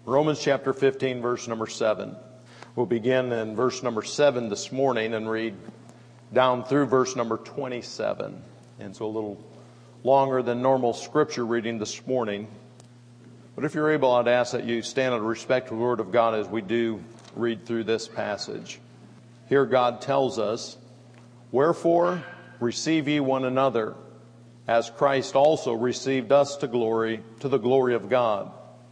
Romans chapter 15, verse number 7. We'll begin in verse number 7 this morning and read down through verse number 27. And so a little longer than normal scripture reading this morning. But if you're able, I'd ask that you stand in respect to the Word of God as we do read through this passage. Here God tells us, "Wherefore receive ye one another, as Christ also received us to the glory of God.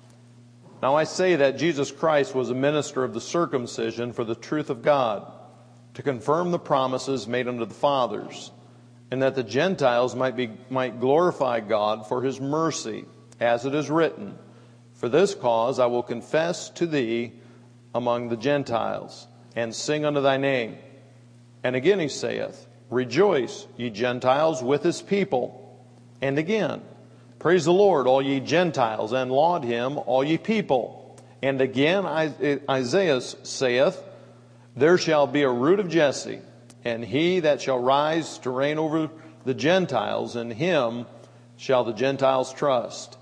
Now I say that Jesus Christ was a minister of the circumcision for the truth of God, to confirm the promises made unto the fathers, and that the Gentiles might glorify God for his mercy, as it is written, For this cause I will confess to thee among the Gentiles, and sing unto thy name. And again he saith, Rejoice, ye Gentiles, with his people. And again, Praise the Lord, all ye Gentiles, and laud him, all ye people. And again Isaiah saith, There shall be a root of Jesse, and he that shall rise to reign over the Gentiles, in him shall the Gentiles trust.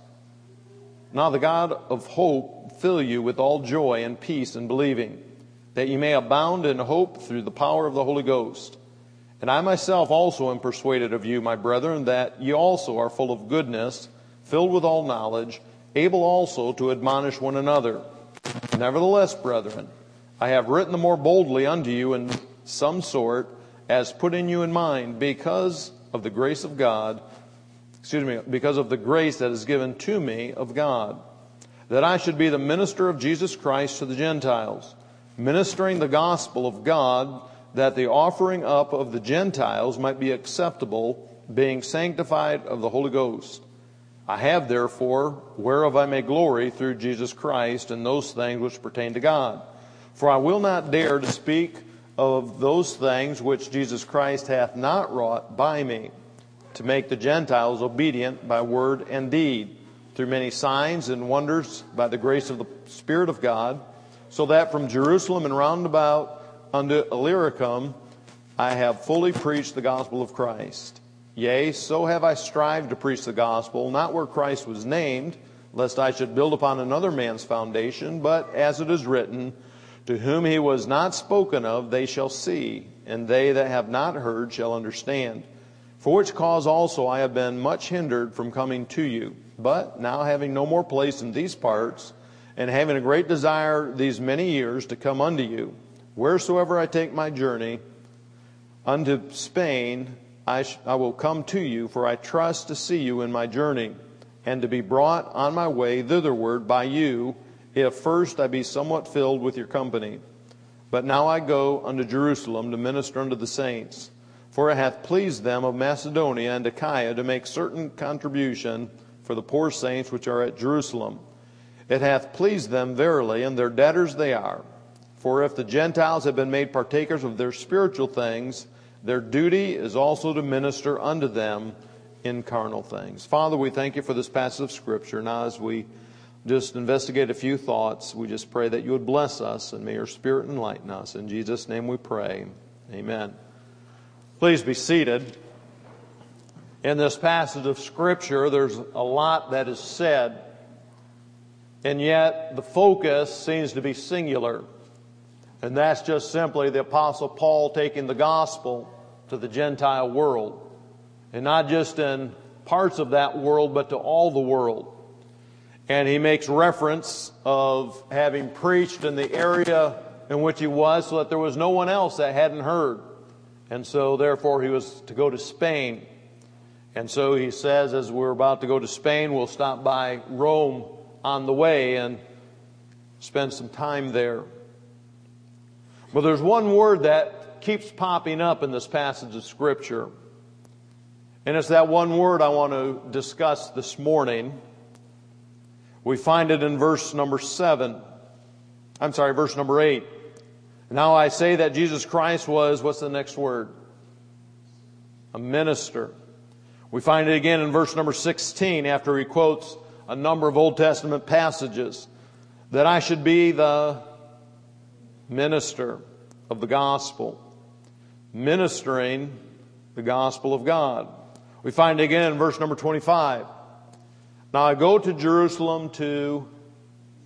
Now the God of hope fill you with all joy and peace in believing, that ye may abound in hope through the power of the Holy Ghost. And I myself also am persuaded of you, my brethren, that ye also are full of goodness, filled with all knowledge, able also to admonish one another. Nevertheless, brethren, I have written the more boldly unto you in some sort, as putting you in mind, because of the grace of God, because of the grace that is given to me of God, that I should be the minister of Jesus Christ to the Gentiles, ministering the gospel of God, that the offering up of the Gentiles might be acceptable, being sanctified of the Holy Ghost. I have therefore, whereof I may glory through Jesus Christ in those things which pertain to God. For I will not dare to speak of those things which Jesus Christ hath not wrought by me, to make the Gentiles obedient by word and deed, through many signs and wonders by the grace of the Spirit of God, so that from Jerusalem and round about unto Illyricum I have fully preached the gospel of Christ. Yea, so have I strived to preach the gospel, not where Christ was named, lest I should build upon another man's foundation, but as it is written, To whom he was not spoken of, they shall see, and they that have not heard shall understand. For which cause also I have been much hindered from coming to you. But now having no more place in these parts, and having a great desire these many years to come unto you, wheresoever I take my journey unto Spain, I will come to you, for I trust to see you in my journey, and to be brought on my way thitherward by you, if first I be somewhat filled with your company. But now I go unto Jerusalem to minister unto the saints. For it hath pleased them of Macedonia and Achaia to make certain contribution for the poor saints which are at Jerusalem. It hath pleased them verily, and their debtors they are. For if the Gentiles have been made partakers of their spiritual things, their duty is also to minister unto them in carnal things. Father, we thank you for this passage of Scripture. Now as we just investigate a few thoughts, we just pray that you would bless us, and may your Spirit enlighten us. In Jesus' name we pray. Amen. Please be seated. In this passage of Scripture, there's a lot that is said, and yet the focus seems to be singular. And that's just simply the Apostle Paul taking the gospel to the Gentile world. And not just in parts of that world, but to all the world. And he makes reference of having preached in the area in which he was, so that there was no one else that hadn't heard. And so therefore he was to go to Spain. And so he says, as we're about to go to Spain, we'll stop by Rome on the way and spend some time there. But there's one word that keeps popping up in this passage of Scripture. And it's that one word I want to discuss this morning. We find it in verse number 8. Now I say that Jesus Christ was, what's the next word? A minister. We find it again in verse number 16 after he quotes a number of Old Testament passages. That I should be the minister of the gospel, ministering the gospel of God. We find it again in verse number 25. Now I go to Jerusalem to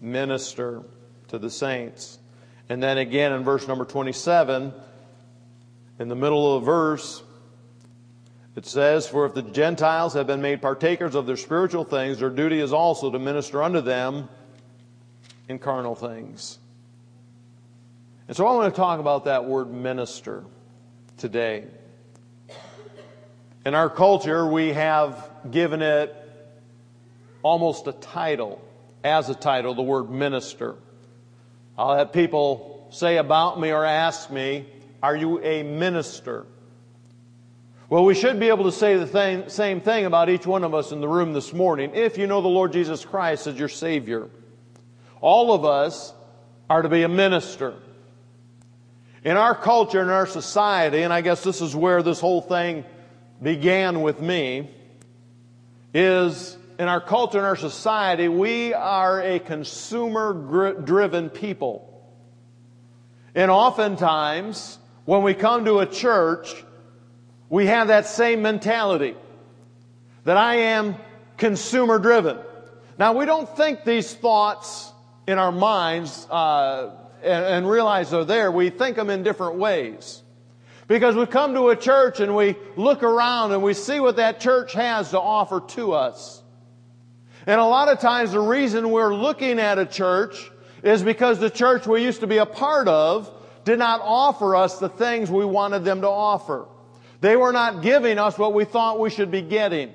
minister to the saints. And then again in verse number 27, in the middle of the verse, it says, "For if the Gentiles have been made partakers of their spiritual things, their duty is also to minister unto them in carnal things." And so I want to talk about that word minister today. In our culture, we have given it almost a title, as a title, the word minister. I'll have people say about me or ask me, "Are you a minister?" Well, we should be able to say the same thing about each one of us in the room this morning, if you know the Lord Jesus Christ as your Savior. All of us are to be a minister. In our culture, in our society, and I guess this is where this whole thing began with me, is in our culture, in our society, we are a consumer-driven people. And oftentimes, when we come to a church, we have that same mentality, that I am consumer-driven. Now, we don't think these thoughts in our minds and realize they're there. We think them in different ways. Because we come to a church and we look around and we see what that church has to offer to us. And a lot of times the reason we're looking at a church is because the church we used to be a part of did not offer us the things we wanted them to offer. They were not giving us what we thought we should be getting.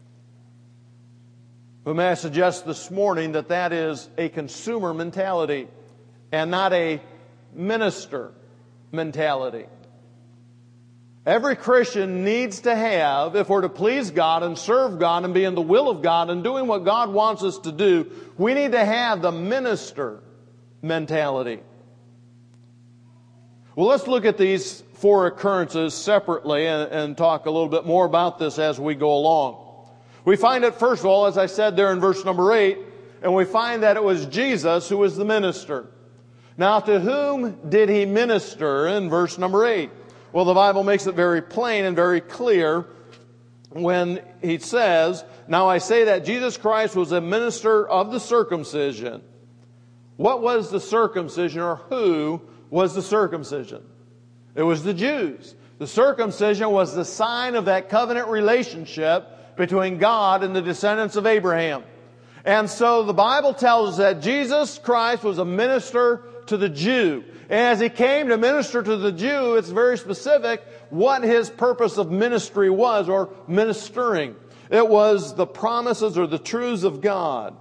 But may I suggest this morning that that is a consumer mentality and not a minister mentality. Every Christian needs to have, if we're to please God and serve God and be in the will of God and doing what God wants us to do, we need to have the minister mentality. Well, let's look at these four occurrences separately and talk a little bit more about this as we go along. We find it, first of all, as I said there in verse number 8, and we find that it was Jesus who was the minister. Now, to whom did he minister in verse number 8? Well, the Bible makes it very plain and very clear when he says, "Now I say that Jesus Christ was a minister of the circumcision." What was the circumcision, or who was the circumcision? It was the Jews. The circumcision was the sign of that covenant relationship between God and the descendants of Abraham. And so the Bible tells us that Jesus Christ was a minister to the Jew. And as he came to minister to the Jew, it's very specific what his purpose of ministry was, or ministering. It was the promises or the truths of God.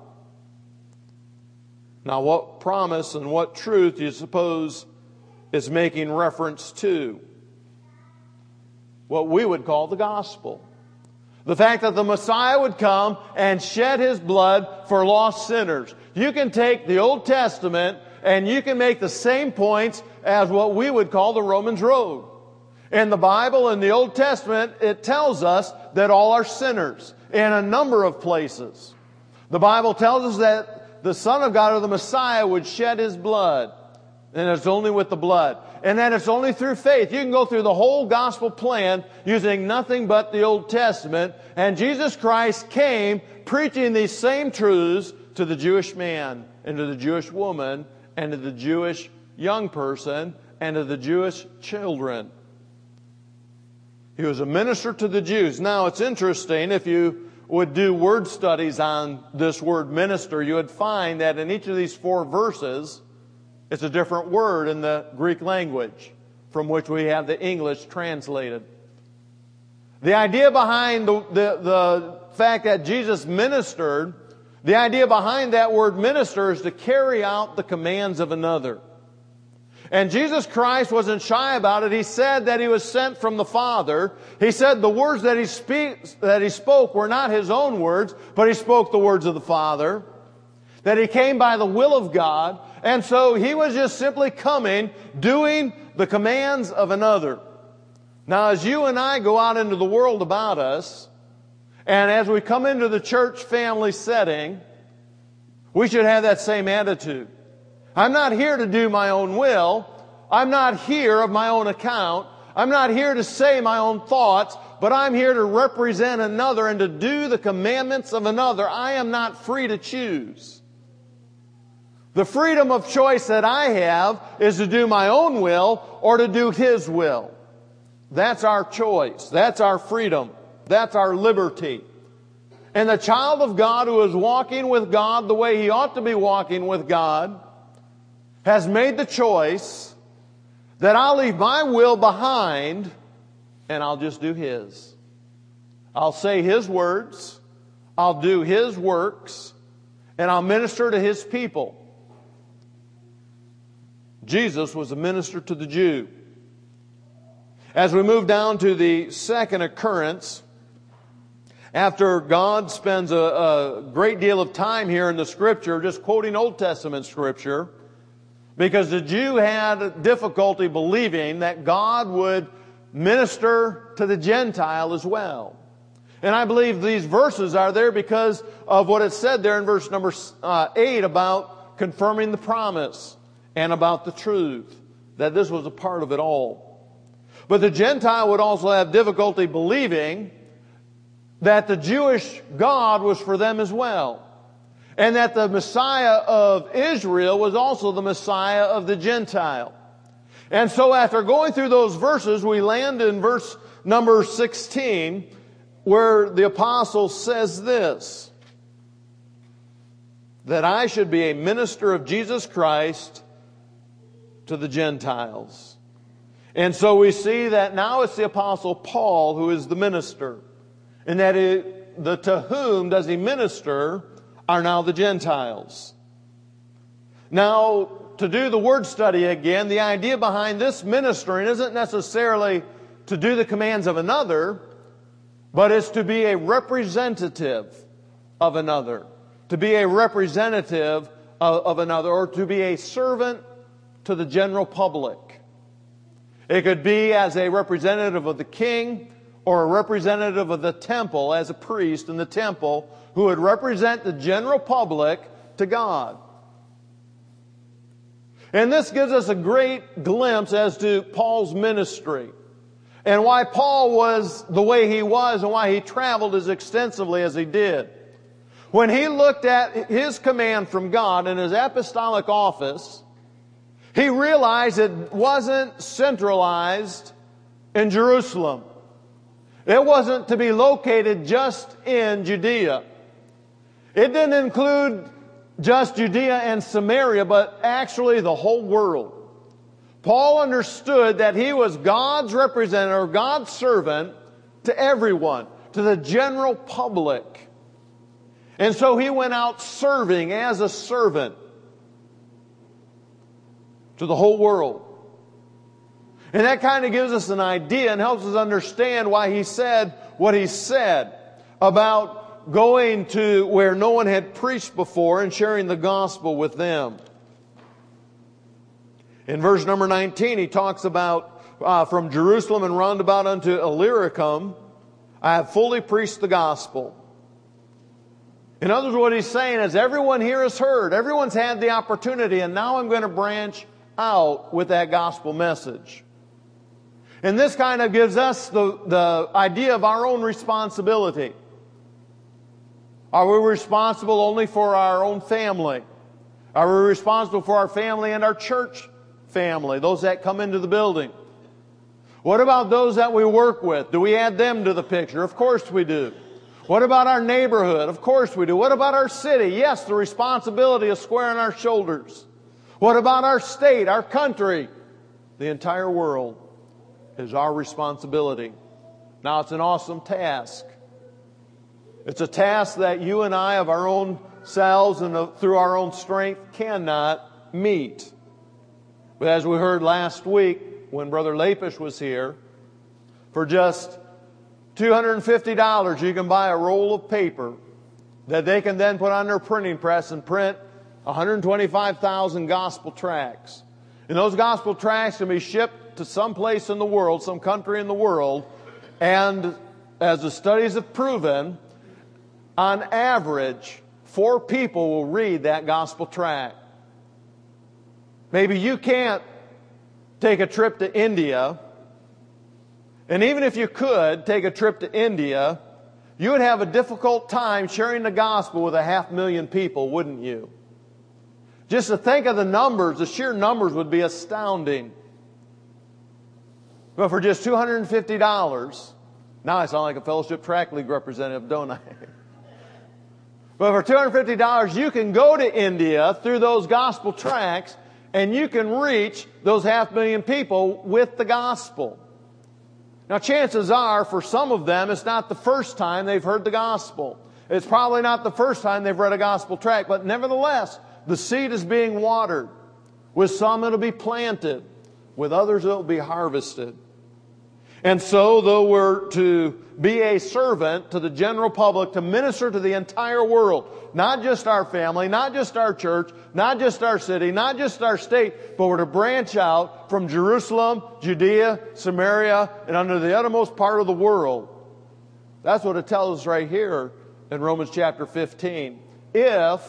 Now, what promise and what truth do you suppose is making reference to? What we would call the gospel. The fact that the Messiah would come and shed his blood for lost sinners. You can take the Old Testament and you can make the same points as what we would call the Romans Road. In the Bible, in the Old Testament, it tells us that all are sinners in a number of places. The Bible tells us that the Son of God, or the Messiah, would shed his blood. And it's only with the blood. And that it's only through faith. You can go through the whole gospel plan using nothing but the Old Testament. And Jesus Christ came preaching these same truths to the Jewish man and to the Jewish woman and to the Jewish young person and to the Jewish children. He was a minister to the Jews. Now, it's interesting, if you would do word studies on this word minister, you would find that in each of these four verses, it's a different word in the Greek language from which we have the English translated. The idea behind the fact that Jesus ministered, the idea behind that word minister is to carry out the commands of another. And Jesus Christ wasn't shy about it. He said that he was sent from the Father. He said the words that he spoke were not his own words, but he spoke the words of the Father. That he came by the will of God. And so he was just simply coming, doing the commands of another. Now, as you and I go out into the world about us, and as we come into the church family setting, we should have that same attitude. I'm not here to do my own will. I'm not here of my own account. I'm not here to say my own thoughts, but I'm here to represent another and to do the commandments of another. I am not free to choose. The freedom of choice that I have is to do my own will or to do His will. That's our choice. That's our freedom. That's our liberty. And the child of God who is walking with God the way he ought to be walking with God has made the choice that I'll leave my will behind and I'll just do His. I'll say His words, I'll do His works, and I'll minister to His people. Jesus was a minister to the Jew. As we move down to the second occurrence, after God spends a great deal of time here in the Scripture just quoting Old Testament Scripture, because the Jew had difficulty believing that God would minister to the Gentile as well. And I believe these verses are there because of what it said there in verse number 8 about confirming the promise and about the truth, that this was a part of it all. But the Gentile would also have difficulty believing that the Jewish God was for them as well, and that the Messiah of Israel was also the Messiah of the Gentile. And so after going through those verses, we land in verse number 16, where the apostle says this, that I should be a minister of Jesus Christ to the Gentiles. And so we see that now it's the apostle Paul who is the minister, and that to whom does he minister are now the Gentiles. Now, to do the word study again, the idea behind this ministering isn't necessarily to do the commands of another, but it's to be a representative of another. To be a representative of another, or to be a servant to the general public. It could be as a representative of the king, or a representative of the temple, as a priest in the temple, who would represent the general public to God. And this gives us a great glimpse as to Paul's ministry, and why Paul was the way he was, and why he traveled as extensively as he did. When he looked at his command from God in his apostolic office, he realized it wasn't centralized in Jerusalem. It wasn't to be located just in Judea. It didn't include just Judea and Samaria, but actually the whole world. Paul understood that he was God's representative, God's servant to everyone, to the general public. And so he went out serving as a servant to the whole world. And that kind of gives us an idea and helps us understand why he said what he said about going to where no one had preached before and sharing the gospel with them. In verse number 19, he talks about from Jerusalem and round about unto Illyricum, I have fully preached the gospel. In other words, what he's saying is everyone here has heard, everyone's had the opportunity, and now I'm going to branch out with that gospel message. And this kind of gives us the idea of our own responsibility. Are we responsible only for our own family? Are we responsible for our family and our church family, those that come into the building? What about those that we work with? Do we add them to the picture? Of course we do. What about our neighborhood? Of course we do. What about our city? Yes, the responsibility is square on our shoulders. What about our state, our country? The entire world is our responsibility. Now, it's an awesome task. It's a task that you and I of our own selves and through our own strength cannot meet. But as we heard last week when Brother Lapish was here, for just $250 you can buy a roll of paper that they can then put on their printing press and print 125,000 gospel tracts. And those gospel tracts can be shipped to some place in the world, some country in the world, and as the studies have proven, on average, 4 people will read that gospel tract. Maybe you can't take a trip to India, and even if you could take a trip to India, you would have a difficult time sharing the gospel with 500,000 people, wouldn't you? Just to think of the numbers, the sheer numbers would be astounding. But for just $250, now I sound like a Fellowship Tract League representative, don't I? But for $250, you can go to India through those gospel tracts, and you can reach those 500,000 people with the gospel. Now, chances are, for some of them, it's not the first time they've heard the gospel. It's probably not the first time they've read a gospel tract, but nevertheless, the seed is being watered. With some, it'll be planted. With others, it'll be harvested. And so, though we're to be a servant to the general public, to minister to the entire world, not just our family, not just our church, not just our city, not just our state, but we're to branch out from Jerusalem, Judea, Samaria, and unto the uttermost part of the world. That's what it tells us right here in Romans chapter 15. If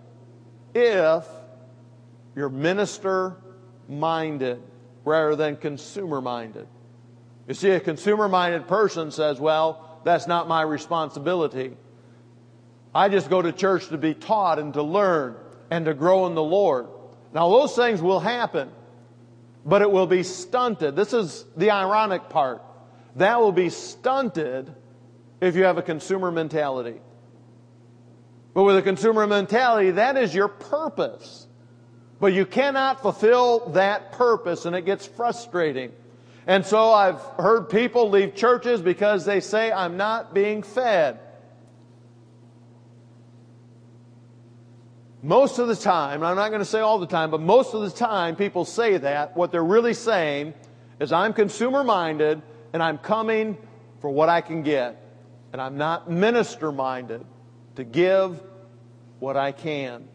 you're minister-minded rather than consumer-minded. You see, a consumer-minded person says, well, that's not my responsibility. I just go to church to be taught and to learn and to grow in the Lord. Now, those things will happen, but it will be stunted. This is the ironic part. That will be stunted if you have a consumer mentality. But with a consumer mentality, that is your purpose. But you cannot fulfill that purpose, and it gets frustrating. And so I've heard people leave churches because they say, I'm not being fed. Most of the time, I'm not going to say all the time, but most of the time people say that. What they're really saying is, I'm consumer-minded and I'm coming for what I can get. And I'm not minister-minded to give what I can.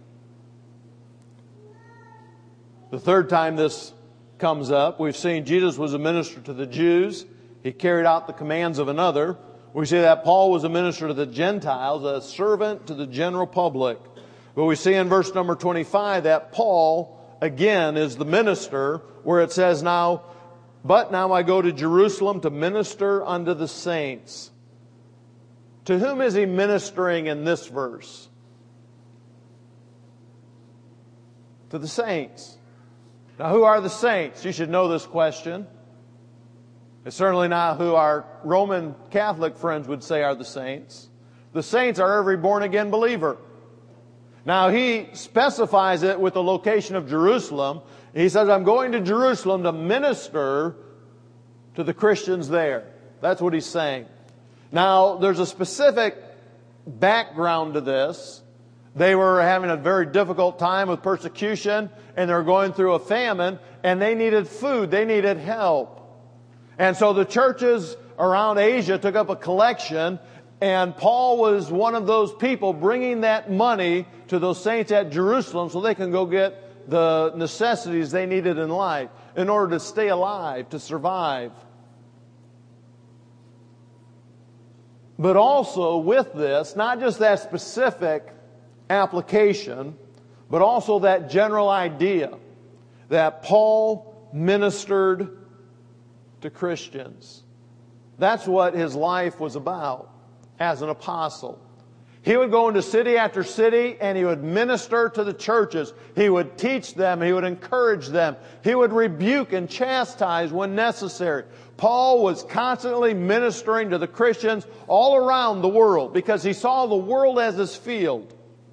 The third time this comes up, we've seen Jesus was a minister to the Jews. He carried out the commands of another. We see that Paul was a minister to the Gentiles, a servant to the general public. But we see in verse number 25 that Paul, again, is the minister, where it says, but now I go to Jerusalem to minister unto the saints. To whom is he ministering in this verse? To the saints. Now, who are the saints? You should know this question. It's certainly not who our Roman Catholic friends would say are the saints. The saints are every born-again believer. Now, he specifies it with the location of Jerusalem. He says, I'm going to Jerusalem to minister to the Christians there. That's what he's saying. Now, there's a specific background to this. They were having a very difficult time with persecution, and they were going through a famine, and they needed food. They needed help. And so the churches around Asia took up a collection, and Paul was one of those people bringing that money to those saints at Jerusalem so they can go get the necessities they needed in life in order to stay alive, to survive. But also with this, not just that specific application, but also that general idea that Paul ministered to Christians. That's what his life was about as an apostle. He would go into city after city and he would minister to the churches. He would teach them. He would encourage them. He would rebuke and chastise when necessary. Paul was constantly ministering to the Christians all around the world because he saw the world as his field.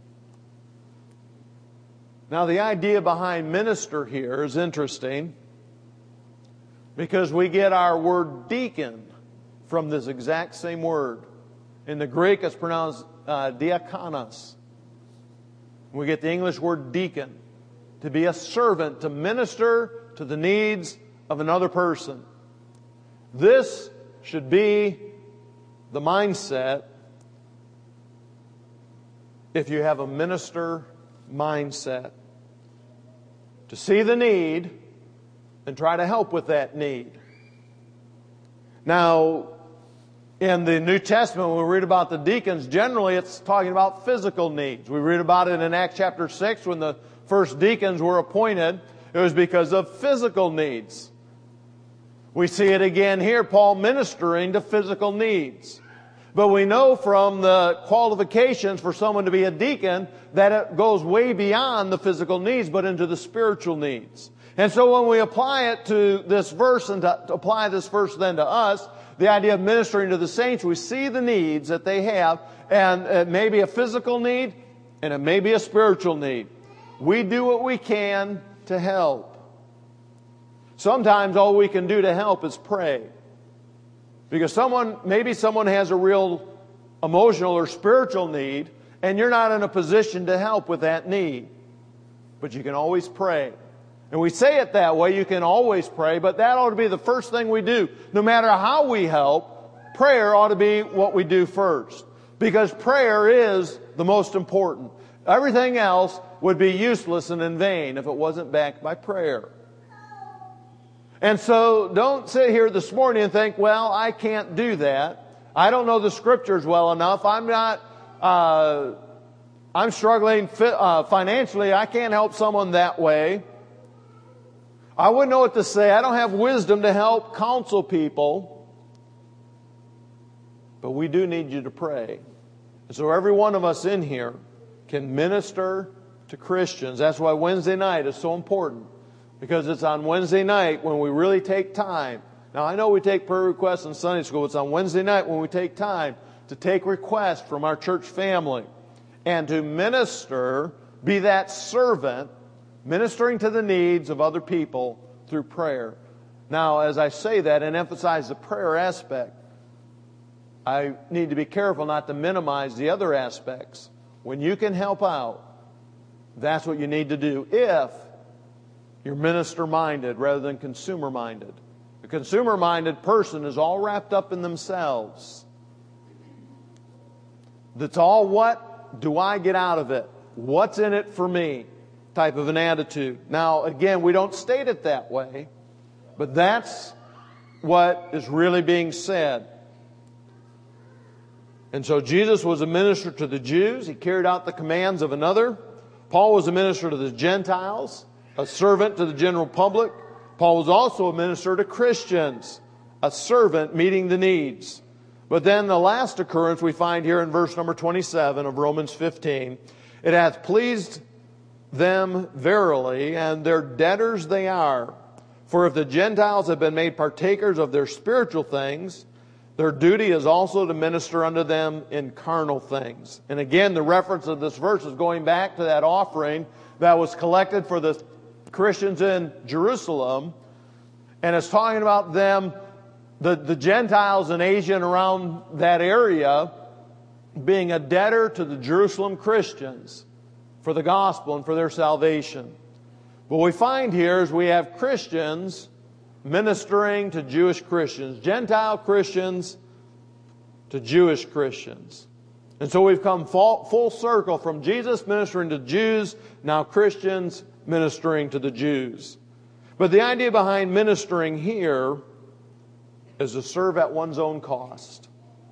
Now, the idea behind minister here is interesting because we get our word deacon from this exact same word. In the Greek, it's pronounced diakonos. We get the English word deacon, to be a servant, to minister to the needs of another person. This should be the mindset if you have a minister mindset. To see the need and try to help with that need. Now, in the New Testament, when we read about the deacons, generally it's talking about physical needs. We read about it in Acts chapter 6 when the first deacons were appointed. It was because of physical needs. We see it again here, Paul ministering to physical needs. But we know from the qualifications for someone to be a deacon that it goes way beyond the physical needs, but into the spiritual needs. And so when we apply it to this verse and to apply this verse then to us, the idea of ministering to the saints, we see the needs that they have, and it may be a physical need, and it may be a spiritual need. We do what we can to help. Sometimes all we can do to help is pray. Because maybe someone has a real emotional or spiritual need, and you're not in a position to help with that need. But you can always pray. And we say it that way, you can always pray, but that ought to be the first thing we do. No matter how we help, prayer ought to be what we do first. Because prayer is the most important. Everything else would be useless and in vain if it wasn't backed by prayer. And so don't sit here this morning and think, well, I can't do that. I don't know the Scriptures well enough. I'm struggling financially. I can't help someone that way. I wouldn't know what to say. I don't have wisdom to help counsel people. But we do need you to pray. And so every one of us in here can minister to Christians. That's why Wednesday night is so important. Because it's on Wednesday night when we really take time. Now I know we take prayer requests in Sunday school. It's on Wednesday night when we take time to take requests from our church family. And to minister, be that servant, ministering to the needs of other people through prayer. Now, as I say that and emphasize the prayer aspect, I need to be careful not to minimize the other aspects. When you can help out, that's what you need to do if you're minister-minded rather than consumer-minded. A consumer-minded person is all wrapped up in themselves. That's all, what do I get out of it? What's in it for me? Type of an attitude. Now, again, we don't state it that way, but that's what is really being said. And so Jesus was a minister to the Jews. He carried out the commands of another. Paul was a minister to the Gentiles, a servant to the general public. Paul was also a minister to Christians, a servant meeting the needs. But then the last occurrence we find here in verse number 27 of Romans 15. It hath pleased them verily, and their debtors they are. For if the Gentiles have been made partakers of their spiritual things, their duty is also to minister unto them in carnal things. And again, the reference of this verse is going back to that offering that was collected for the Christians in Jerusalem. And it's talking about them, the Gentiles in Asia and around that area, being a debtor to the Jerusalem Christians for the gospel and for their salvation. What we find here is we have Christians ministering to Jewish Christians, Gentile Christians to Jewish Christians. And so we've come full circle from Jesus ministering to Jews, now Christians ministering to the Jews. But the idea behind ministering here is to serve at one's own cost.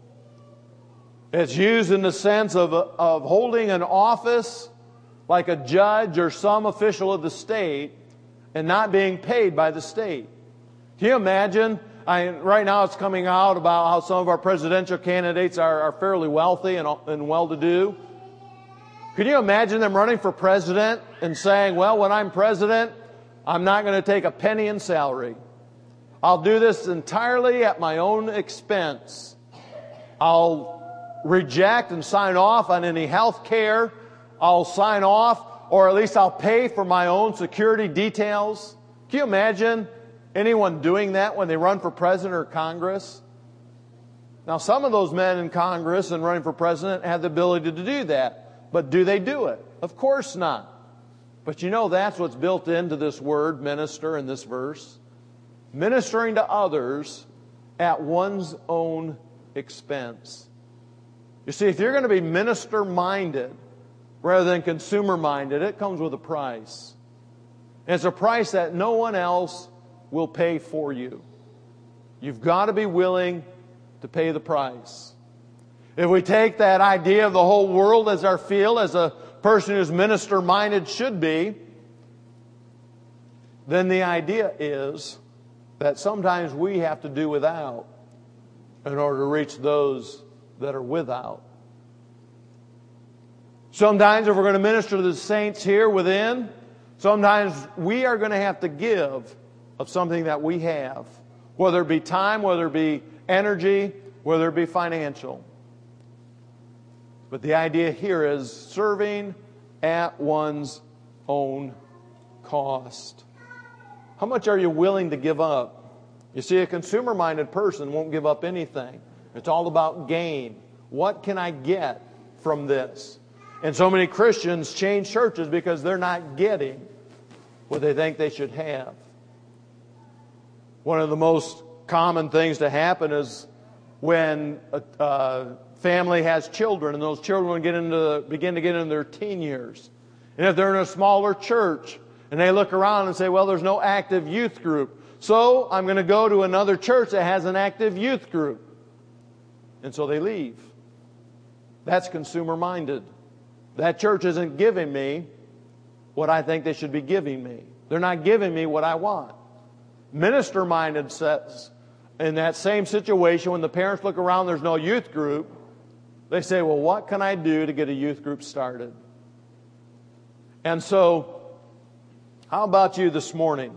It's used in the sense of holding an office like a judge or some official of the state and not being paid by the state. Can you imagine? Right now it's coming out about how some of our presidential candidates are fairly wealthy and well-to-do. Can you imagine them running for president and saying, well, when I'm president, I'm not going to take a penny in salary. I'll do this entirely at my own expense. I'll reject and sign off on any health care. I'll sign off, or at least I'll pay for my own security details. Can you imagine anyone doing that when they run for president or Congress? Now, some of those men in Congress and running for president have the ability to do that. But do they do it? Of course not. But you know that's what's built into this word, minister, in this verse. Ministering to others at one's own expense. You see, if you're going to be minister-minded rather than consumer-minded, it comes with a price. And it's a price that no one else will pay for you. You've got to be willing to pay the price. If we take that idea of the whole world as our field, as a person who's minister-minded should be, then the idea is that sometimes we have to do without in order to reach those that are without. Sometimes if we're going to minister to the saints here within, sometimes we are going to have to give of something that we have, whether it be time, whether it be energy, whether it be financial. But the idea here is serving at one's own cost. How much are you willing to give up? You see, a consumer-minded person won't give up anything. It's all about gain. What can I get from this? And so many Christians change churches because they're not getting what they think they should have. One of the most common things to happen is when a family has children and those children begin to get into their teen years. And if they're in a smaller church and they look around and say, well, there's no active youth group, so I'm going to go to another church that has an active youth group. And so they leave. That's consumer-minded. That church isn't giving me what I think they should be giving me. They're not giving me what I want. Minister-minded says, in that same situation, when the parents look around, there's no youth group, they say, well, what can I do to get a youth group started? And so, how about you this morning?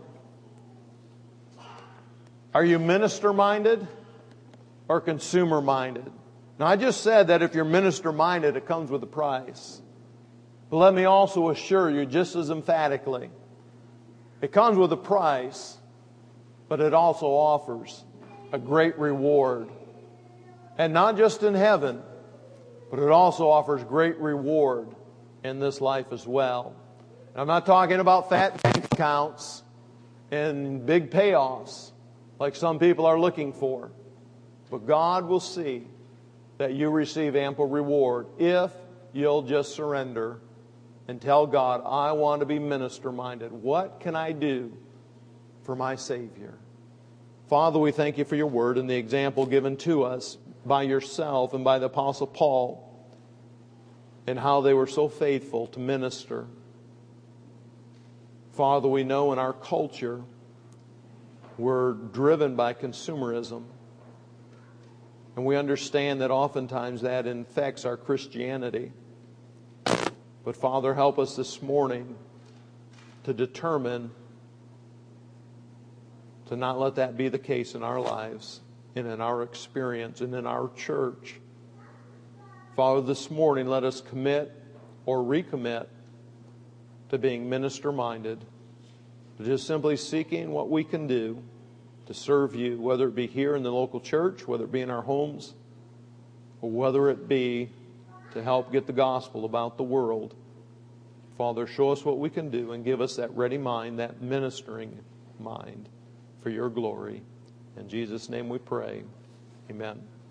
Are you minister-minded or consumer-minded? Now, I just said that if you're minister-minded, it comes with a price. But let me also assure you, just as emphatically, it comes with a price, but it also offers a great reward. And not just in heaven, but it also offers great reward in this life as well. And I'm not talking about fat bank accounts and big payoffs like some people are looking for. But God will see that you receive ample reward if you'll just surrender and tell God, I want to be minister-minded. What can I do for my Savior? Father, we thank you for your word and the example given to us by yourself and by the Apostle Paul and how they were so faithful to minister. Father, we know in our culture we're driven by consumerism. And we understand that oftentimes that infects our Christianity. But Father, help us this morning to determine to not let that be the case in our lives and in our experience and in our church. Father, this morning let us commit or recommit to being minister-minded, to just simply seeking what we can do to serve you, whether it be here in the local church, whether it be in our homes, or whether it be to help get the gospel about the world. Father, show us what we can do and give us that ready mind, that ministering mind for your glory. In Jesus' name we pray. Amen.